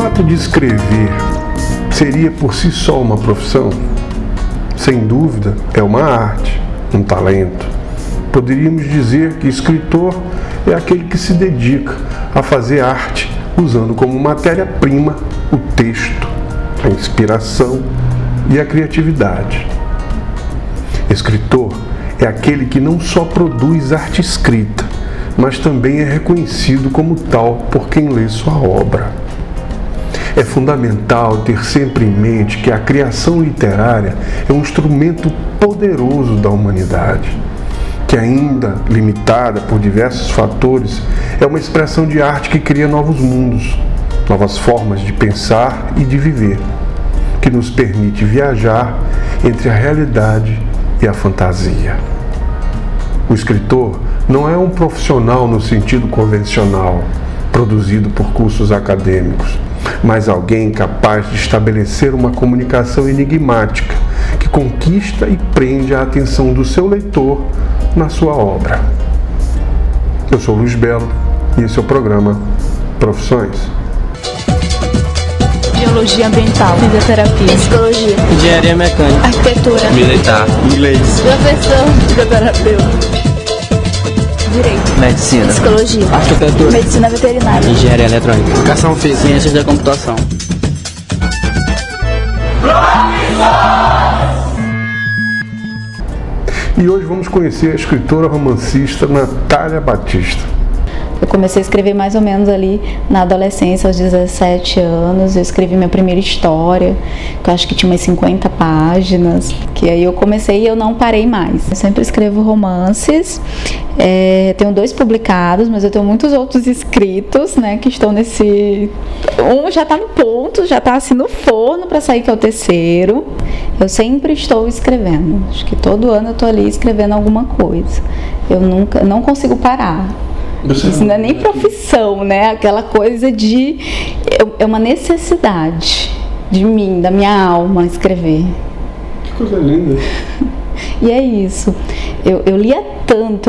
ato de escrever seria por si só uma profissão? Sem dúvida, é uma arte, um talento. Poderíamos dizer que escritor é aquele que se dedica a fazer arte usando como matéria-prima o texto, a inspiração e a criatividade. Escritor é aquele que não só produz arte escrita, mas também é reconhecido como tal por quem lê sua obra. É fundamental ter sempre em mente que a criação literária é um instrumento poderoso da humanidade, que ainda limitada por diversos fatores, é uma expressão de arte que cria novos mundos, novas formas de pensar e de viver, que nos permite viajar entre a realidade e a fantasia. O escritor não é um profissional no sentido convencional, produzido por cursos acadêmicos, mas alguém capaz de estabelecer uma comunicação enigmática que conquista e prende a atenção do seu leitor na sua obra. Eu sou Luiz Belo e esse é o programa Profissões. Biologia ambiental, fisioterapia, psicologia, engenharia mecânica, arquitetura, militar, inglês, professor, fisioterapeuta, direito, medicina, psicologia, arquitetura, medicina veterinária, engenharia eletrônica, educação física, ciências da computação. E hoje vamos conhecer a escritora romancista Natália Batista. Eu comecei a escrever mais ou menos ali na adolescência, aos 17 anos. Eu escrevi minha primeira história, que eu acho que tinha umas 50 páginas, que aí eu comecei e eu não parei mais. Eu sempre escrevo romances, tenho 2 publicados, mas eu tenho muitos outros escritos, né, que estão nesse... Um já está no ponto, já está assim no forno para sair, que é o 3º. Eu sempre estou escrevendo, acho que todo ano eu estou ali escrevendo alguma coisa. Eu não consigo parar. Isso não é nem profissão, né? Aquela coisa de... É uma necessidade de mim, da minha alma, escrever. Que coisa linda. E é isso. Eu lia tanto,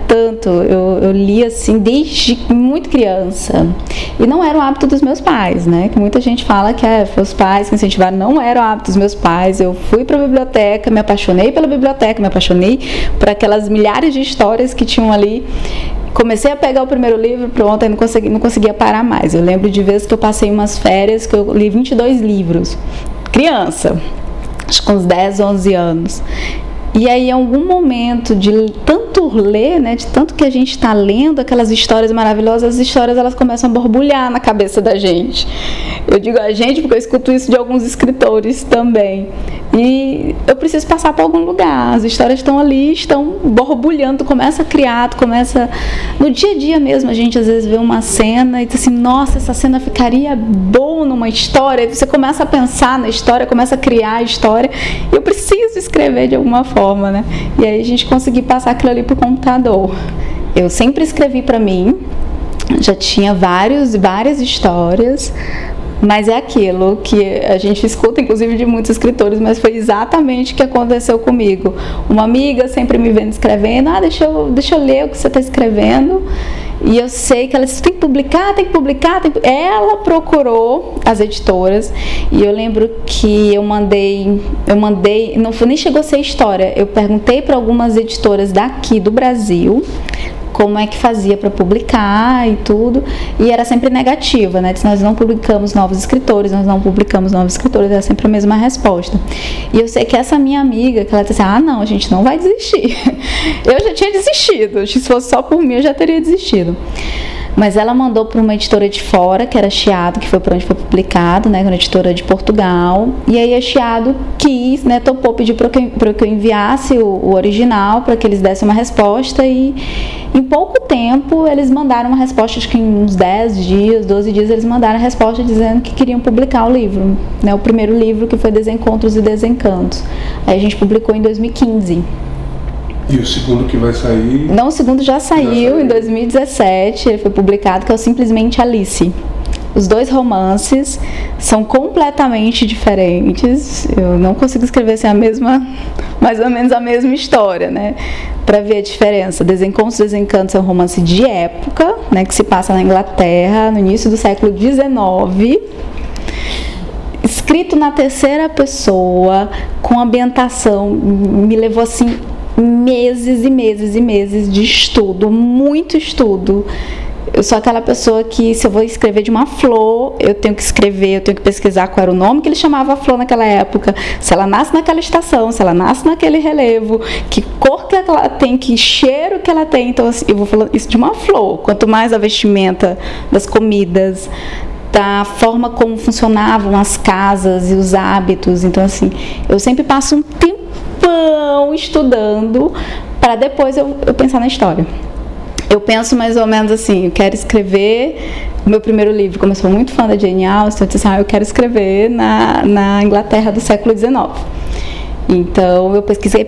eu lia assim desde muito criança. E não era o hábito dos meus pais, né? Que muita gente fala que foi os pais que incentivaram. Não era o hábito dos meus pais. Eu fui para a biblioteca, me apaixonei pela biblioteca, me apaixonei por aquelas milhares de histórias que tinham ali. Comecei a pegar o primeiro livro, pronto, aí não conseguia parar mais. Eu lembro de vezes que eu passei umas férias que eu li 22 livros. Criança, acho que com uns 10, 11 anos. E aí, em algum momento de tanto ler, né, de tanto que a gente está lendo aquelas histórias maravilhosas, as histórias elas começam a borbulhar na cabeça da gente. Eu digo a gente porque eu escuto isso de alguns escritores também. E eu preciso passar para algum lugar. As histórias estão ali, estão borbulhando, começa a criar, começa... No dia a dia mesmo, a gente às vezes vê uma cena e diz assim, nossa, essa cena ficaria bom numa história. E você começa a pensar na história, começa a criar a história. E eu preciso escrever de alguma forma, né? E aí a gente conseguir passar aquilo ali pro computador. Eu sempre escrevi para mim, já tinha várias histórias, mas é aquilo que a gente escuta, inclusive, de muitos escritores, mas foi exatamente o que aconteceu comigo. Uma amiga sempre me vendo escrevendo, deixa eu ler o que você está escrevendo. E eu sei que ela disse, tem que publicar. Ela procurou as editoras e eu lembro que eu mandei, nem chegou a ser história, eu perguntei para algumas editoras daqui do Brasil como é que fazia para publicar e tudo, e era sempre negativa, né? Nós não publicamos novos escritores, era sempre a mesma resposta. E eu sei que essa minha amiga, que ela disse assim, não, a gente não vai desistir. Eu já tinha desistido, se fosse só por mim eu já teria desistido. Mas ela mandou para uma editora de fora, que era Chiado, que foi para onde foi publicado, né, uma editora de Portugal. E aí a Chiado quis, né, topou, pediu para que eu enviasse o original, para que eles dessem uma resposta. E em pouco tempo eles mandaram uma resposta, acho que em uns 10 dias, 12 dias, eles mandaram a resposta dizendo que queriam publicar o livro, né, o primeiro livro, que foi Desencontros e Desencantos. Aí a gente publicou em 2015. E o segundo que vai sair? Não, o segundo já saiu em 2017, ele foi publicado, que é o Simplesmente Alice. Os 2 romances são completamente diferentes. Eu não consigo escrever assim mais ou menos a mesma história, né? Para ver a diferença. Desencontros e Desencantos é um romance de época, né, que se passa na Inglaterra, no início do século XIX. escrito na terceira pessoa, com ambientação, me levou assim meses e meses e meses de estudo, muito estudo. Eu sou aquela pessoa que, se eu vou escrever de uma flor, eu tenho que escrever, eu tenho que pesquisar qual era o nome que ele chamava a flor naquela época, se ela nasce naquela estação, se ela nasce naquele relevo, que cor que ela tem, que cheiro que ela tem. Então, assim, eu vou falando isso de uma flor. Quanto mais a vestimenta das comidas, da forma como funcionavam as casas e os hábitos. Então, assim, eu sempre passo um tempão estudando para depois eu pensar na história. Eu penso mais ou menos assim, eu quero escrever, o meu primeiro livro, como eu sou muito fã da Jane Austen, eu disse assim, eu quero escrever na Inglaterra do século XIX. Então, eu pesquisei,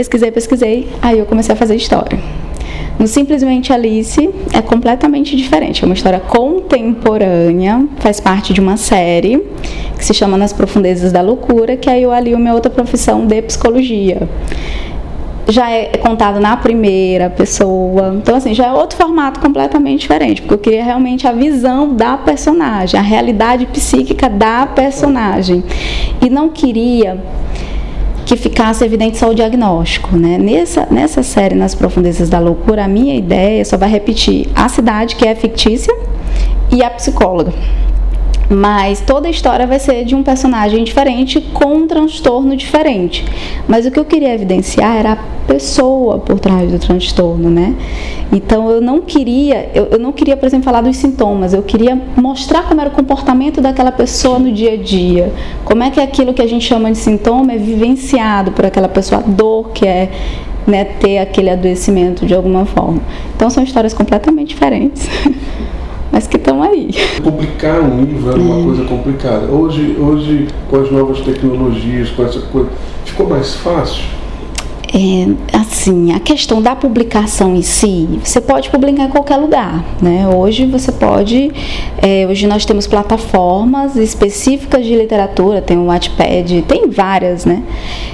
aí eu comecei a fazer história. No Simplesmente Alice é completamente diferente, é uma história contemporânea, faz parte de uma série que se chama Nas Profundezas da Loucura, que aí eu alio minha outra profissão de psicologia. Já é contado na primeira pessoa, então assim, já é outro formato completamente diferente, porque eu queria realmente a visão da personagem, a realidade psíquica da personagem, e não queria que ficasse evidente só o diagnóstico, né? Nessa série, Nas Profundezas da Loucura, a minha ideia só vai repetir a cidade, que é fictícia, e a psicóloga. Mas toda a história vai ser de um personagem diferente com um transtorno diferente. Mas o que eu queria evidenciar era a pessoa por trás do transtorno, né? Então eu não queria, por exemplo, falar dos sintomas. Eu queria mostrar como era o comportamento daquela pessoa no dia a dia. Como é que aquilo que a gente chama de sintoma é vivenciado por aquela pessoa, a dor que é, né, ter aquele adoecimento de alguma forma. Então são histórias completamente diferentes. Mas que estão aí. Publicar um livro era uma coisa complicada. Hoje, com as novas tecnologias, com essa coisa, ficou mais fácil? Assim, a questão da publicação em si, você pode publicar em qualquer lugar, né? Hoje você pode, hoje nós temos plataformas específicas de literatura, tem o Wattpad, tem várias, né?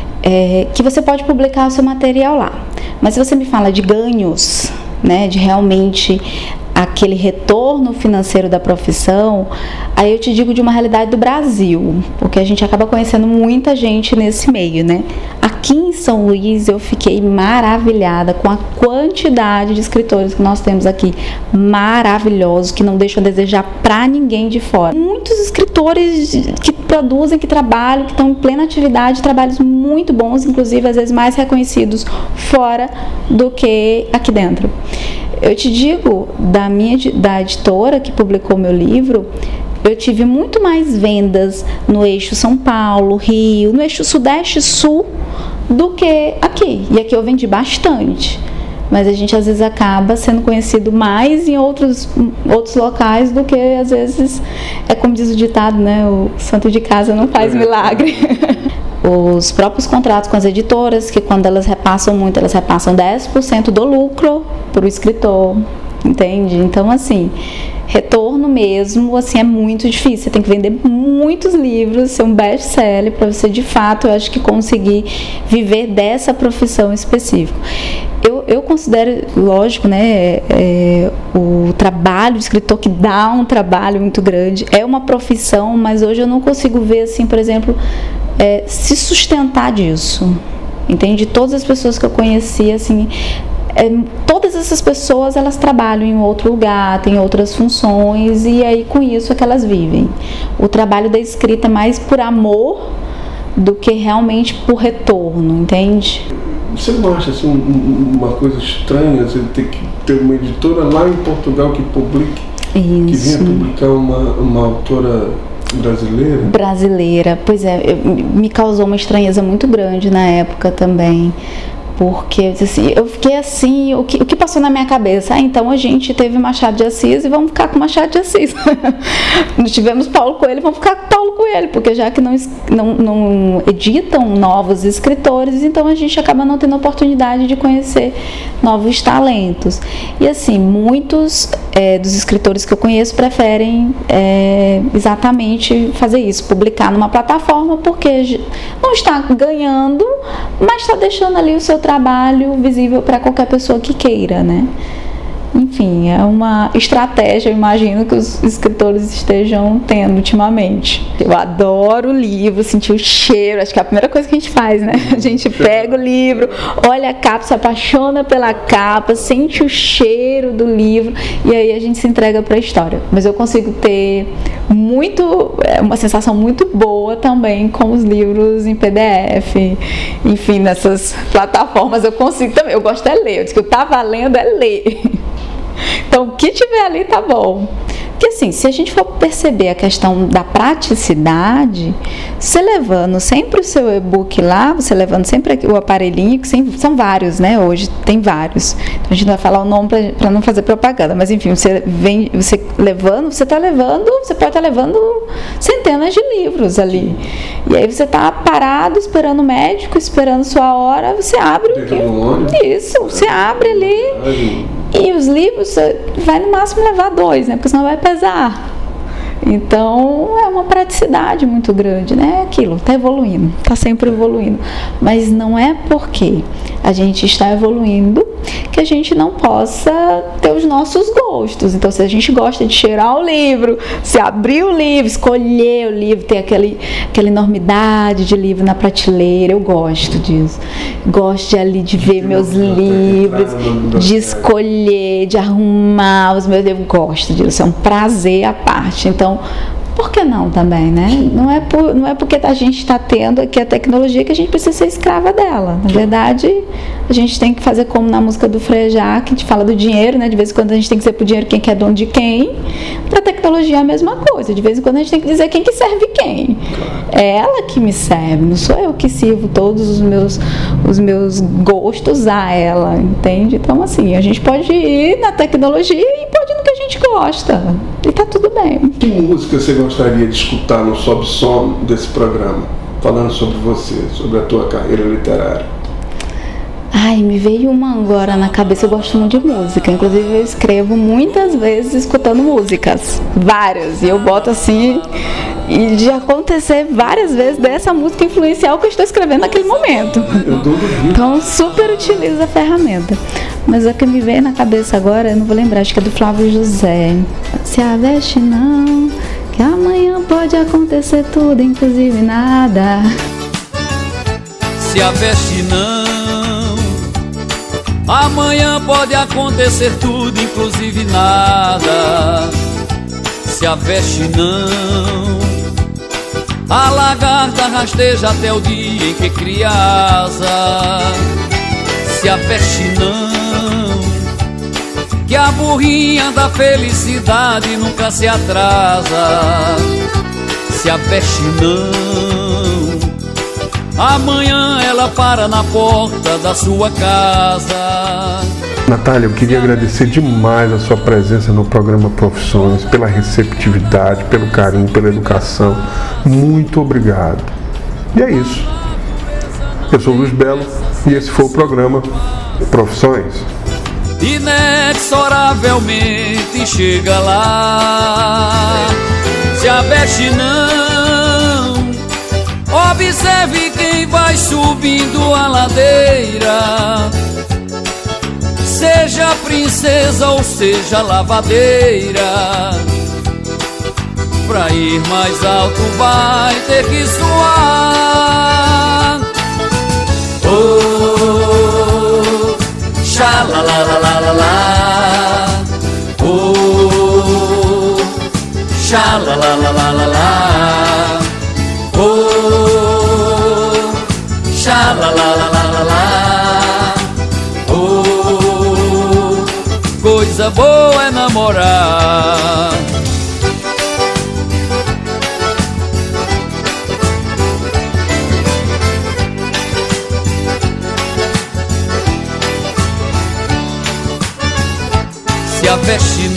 Que você pode publicar o seu material lá. Mas se você me fala de ganhos, né, de realmente aquele retorno financeiro da profissão, aí eu te digo de uma realidade do Brasil, porque a gente acaba conhecendo muita gente nesse meio, né? Aqui em São Luís eu fiquei maravilhada com a quantidade de escritores que nós temos aqui, maravilhosos, que não deixam a desejar pra ninguém de fora. Muitos escritores que produzem, que trabalham, que estão em plena atividade, trabalhos muito bons, inclusive às vezes mais reconhecidos fora do que aqui dentro. Eu te digo, da editora que publicou meu livro, eu tive muito mais vendas no eixo São Paulo, Rio, no eixo Sudeste e Sul do que aqui. E aqui eu vendi bastante. Mas a gente às vezes acaba sendo conhecido mais em outros locais do que às vezes, é como diz o ditado, né? O santo de casa não faz milagre. Os próprios contratos com as editoras, que quando elas repassam muito, elas repassam 10% do lucro para o escritor, entende? Então, assim, retorno mesmo, assim, é muito difícil. Você tem que vender muitos livros, ser um best-seller para você, de fato, eu acho que conseguir viver dessa profissão específica. Eu considero, lógico, né, o trabalho de escritor, que dá um trabalho muito grande, é uma profissão, mas hoje eu não consigo ver, assim, por exemplo, se sustentar disso, entende? Todas as pessoas que eu conheci, assim, todas essas pessoas, elas trabalham em outro lugar, têm outras funções, e aí com isso é que elas vivem. O trabalho da escrita é mais por amor do que realmente por retorno, entende? Você não acha assim uma coisa estranha você ter que ter uma editora lá em Portugal que publique, que venha publicar uma autora brasileira? Pois é, me causou uma estranheza muito grande na época também, porque assim, eu fiquei assim, o que passou na minha cabeça? Então a gente teve Machado de Assis e vamos ficar com Machado de Assis. Nós tivemos Paulo Coelho, vamos ficar com Paulo Coelho, porque já que não editam novos escritores, então a gente acaba não tendo oportunidade de conhecer novos talentos. E assim, muitos dos escritores que eu conheço preferem exatamente fazer isso, publicar numa plataforma, porque não está ganhando, mas está deixando ali o seu trabalho visível para qualquer pessoa que queira, né? enfim, é uma estratégia, eu imagino, que os escritores estejam tendo ultimamente. Eu adoro o livro, sentir o cheiro, acho que é a primeira coisa que a gente faz, né? A gente pega o livro, olha a capa, se apaixona pela capa, sente o cheiro do livro e aí a gente se entrega para a história. Mas eu consigo ter uma sensação muito boa também com os livros em PDF, enfim, nessas plataformas eu consigo também. Eu gosto é ler, eu disse que eu tava lendo é ler. Então, o que tiver ali tá bom. Porque assim, se a gente for perceber a questão da praticidade, você levando sempre o seu e-book lá, você levando sempre o aparelhinho, que são vários, né? Hoje tem vários. Então a gente não vai falar o nome para não fazer propaganda, mas enfim, você pode estar levando centenas de livros ali. E aí você está parado, esperando o médico, esperando sua hora, você abre isso, você abre ali. E os livros, você vai no máximo levar 2, né? Porque senão vai pesar. Então, é uma praticidade muito grande, né? Aquilo, está evoluindo, está sempre evoluindo. Mas não é porque a gente está evoluindo que a gente não possa ter os nossos gostos. Então, se a gente gosta de cheirar o livro, se abrir o livro, escolher o livro, ter aquela enormidade de livro na prateleira, eu gosto disso. Gosto de ver meus livros, de escolher, de arrumar os meus livros. Gosto disso, é um prazer à parte. Então, por que não também, né? Não é porque a gente está tendo aqui a tecnologia que a gente precisa ser escrava dela. Na verdade, a gente tem que fazer como na música do Frejá, que a gente fala do dinheiro, né? De vez em quando a gente tem que ser pro dinheiro quem que é dono de quem. Para a tecnologia é a mesma coisa. De vez em quando a gente tem que dizer quem que serve quem. É ela que me serve, não sou eu que sirvo todos os meus gostos a ela, entende? Então, assim, a gente pode ir na tecnologia e pode ir no que a gente gosta. E tá tudo bem. Que música você gostaria de escutar no Sob Som desse programa? Falando sobre você, sobre a tua carreira literária. Ai, me veio uma agora na cabeça, eu gosto muito de música. Inclusive eu escrevo muitas vezes escutando músicas. Várias. E eu boto assim, e de acontecer várias vezes dessa música influenciar o que eu estou escrevendo naquele momento. Então super utilizo a ferramenta. Mas o que me veio na cabeça agora, eu não vou lembrar, acho que é do Flávio José. Se aveste não, que amanhã pode acontecer tudo, inclusive nada. Se aveste não, amanhã pode acontecer tudo, inclusive nada. Se aveste não, a lagarta rasteja até o dia em que cria asa. Se aveste não, que a burrinha da felicidade nunca se atrasa. Se aveste não, amanhã ela para na porta da sua casa. Natália, eu queria agradecer demais a sua presença no programa Profissões, pela receptividade, pelo carinho, pela educação. Muito obrigado. E é isso. Eu sou o Luiz Belo e esse foi o programa Profissões. Inexoravelmente chega lá. Se aveste não, observe quem vai subindo a ladeira. Seja princesa ou seja lavadeira, pra ir mais alto vai ter que suar. Oh, xalalalalala, oh, xalalalalala, oh, xalalalalala, oh, coisa boa é namorar. Se aveste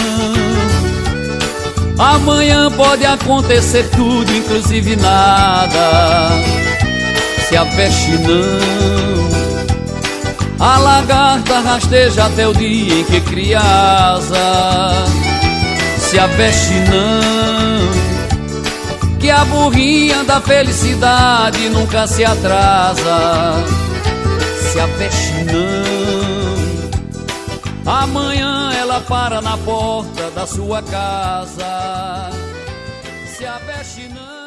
não, amanhã pode acontecer tudo, inclusive nada. Se aveste não, a lagarta rasteja até o dia em que cria asa. Se aveste não, que a burrinha da felicidade nunca se atrasa. Se aveste não, Amanhã ela para na porta da sua casa. Se a veste não